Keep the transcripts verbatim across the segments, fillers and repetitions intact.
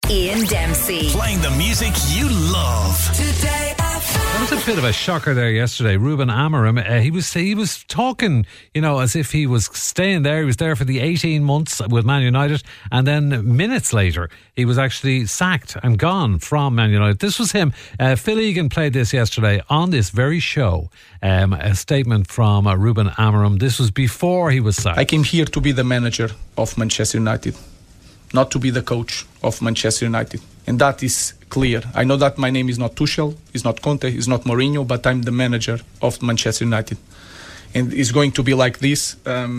Ian Dempsey. Playing the music you love. Today F M. That was a bit of a shocker there yesterday. Ruben Amorim, uh, he was he was talking, you know, as if he was staying there. He was there for the eighteen months with Man United, and then minutes later, he was actually sacked and gone from Man United. This was him. Uh, Phil Egan played this yesterday on this very show. Um, a statement from uh, Ruben Amorim. This was before he was sacked. I came here to be the manager of Manchester United, not to be the coach of Manchester United. And that is clear. I know that my name is not Tuchel, it's not Conte, it's not Mourinho, but I'm the manager of Manchester United. And it's going to be like this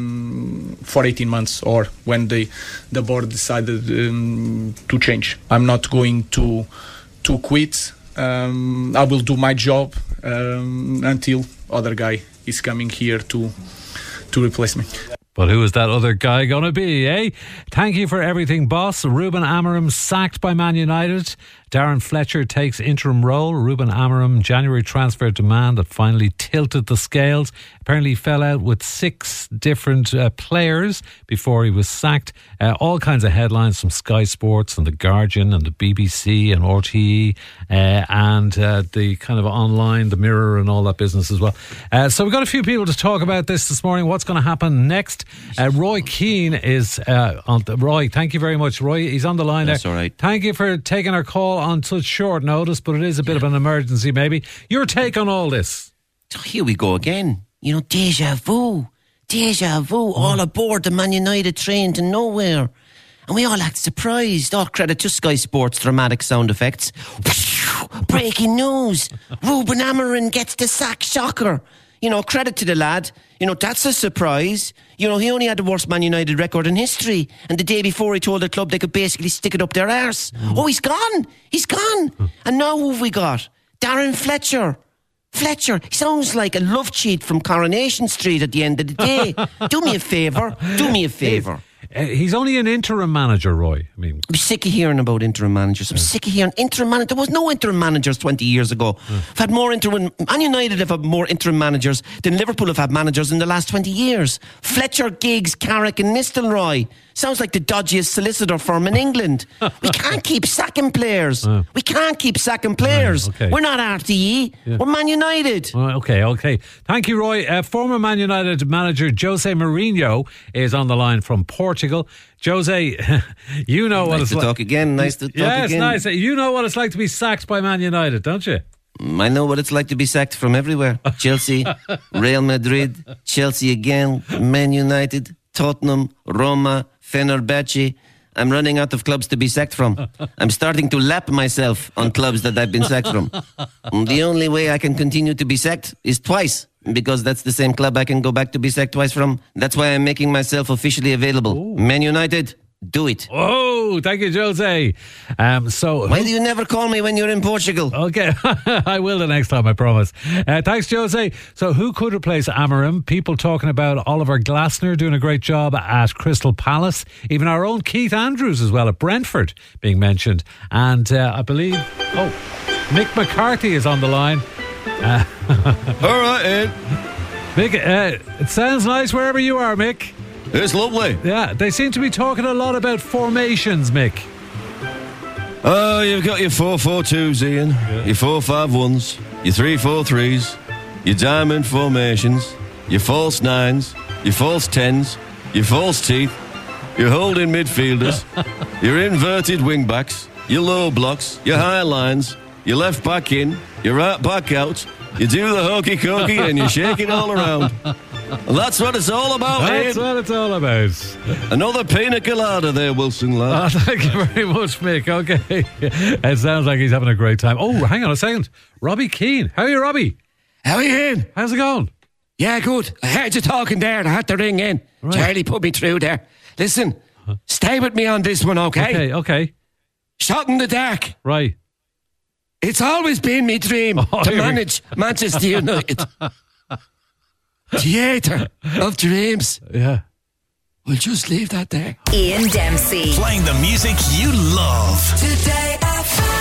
um, for eighteen months, or when the the board decided um, to change. I'm not going to to quit. Um, I will do my job um, until other guy is coming here to to replace me. But who is that other guy going to be, eh? Thank you for everything, boss. Ruben Amorim sacked by Man United. Darren Fletcher takes interim role. Ruben Amorim, January transfer demand that finally tilted the scales. Apparently fell out with six different uh, players before he was sacked. Uh, all kinds of headlines from Sky Sports and The Guardian and the B B C and R T E uh, and uh, the kind of online, the Mirror and all that business as well. Uh, so we've got a few people to talk about this this morning. What's going to happen next? Uh, Roy Keane is uh, on. The, Roy, thank you very much. Roy, he's on the line That's there. all right. Thank you for taking our call on such short notice, but it is a bit of an emergency maybe. Your take on all this? So here we go again. You know, deja vu. Deja vu. All aboard the Man United train to nowhere. And we all act surprised. All credit to Sky Sports dramatic sound effects. Breaking news. Ruben Amorim gets the sack. Shocker. You know, credit to the lad. You know, that's a surprise. You know, he only had the worst Man United record in history. And the day before he told the club they could basically stick it up their arse. Mm. Oh, he's gone. He's gone. Mm. And now who have we got? Darren Fletcher. Fletcher. He sounds like a love cheat from Coronation Street at the end of the day. Do me a favour. Do me a favour. Uh, he's only an interim manager, Roy. I mean, I'm sick of hearing about interim managers. I'm yeah. sick of hearing interim managers. There was no interim managers twenty years ago. Yeah. We've had more interim. Man United have had more interim managers than Liverpool have had managers in the last twenty years. Fletcher, Giggs, Carrick, and Nistelrooy. Sounds like the dodgiest solicitor firm in England. We can't keep sacking players. Uh, we can't keep sacking players. Right, okay. We're not R T E. Yeah. We're Man United. Uh, okay, okay. Thank you, Roy. Uh, former Man United manager Jose Mourinho is on the line from Portugal. Jose, you know what nice it's to like. talk again. Nice to talk yeah, again. Yeah, it's nice. You know what it's like to be sacked by Man United, don't you? I know what it's like to be sacked from everywhere. Chelsea, Real Madrid, Chelsea again, Man United, Tottenham, Roma, Fenerbahce. I'm running out of clubs to be sacked from. I'm starting to lap myself on clubs that I've been sacked from. And the only way I can continue to be sacked is twice, because that's the same club I can go back to be sacked twice from. That's why I'm making myself officially available. Ooh. Man United, do it. Oh, thank you, Jose. Um, so why do you never call me when you're in Portugal? Okay, I will the next time, I promise. Uh, thanks, Jose. So who could replace Amorim? People talking about Oliver Glasner doing a great job at Crystal Palace. Even our own Keith Andrews as well at Brentford being mentioned. And uh, I believe, oh, Mick McCarthy is on the line. Uh, All right, Ed. Mick, uh, it sounds nice wherever you are, Mick. It's lovely. Yeah, they seem to be talking a lot about formations, Mick. Oh, you've got your four four twos, Ian. Yeah. Your four five ones. Your three four threes. Your diamond formations. Your false nines. Your false tens. Your false teeth. Your holding midfielders. Your inverted wing backs. Your low blocks. Your high lines. Your left back in. Your right back out. You do the hokey cokey and you shake it all around. And that's what it's all about, That's Ian. what it's all about. Another pina colada there, Wilson, lad. Oh, thank you very much, Mick. Okay. It sounds like he's having a great time. Oh, hang on a second. Robbie Keane. How are you, Robbie? How are you, Ian? How's it going? Yeah, good. I heard you talking there and I had to ring in. Right. Charlie put me through there. Listen, huh? Stay with me on this one, okay? Okay, okay. Shot in the dark. Right. It's always been my dream oh, to manage we... Manchester United. Theatre of dreams. Yeah. We'll just leave that there. Ian Dempsey. Playing the music you love. Today F M.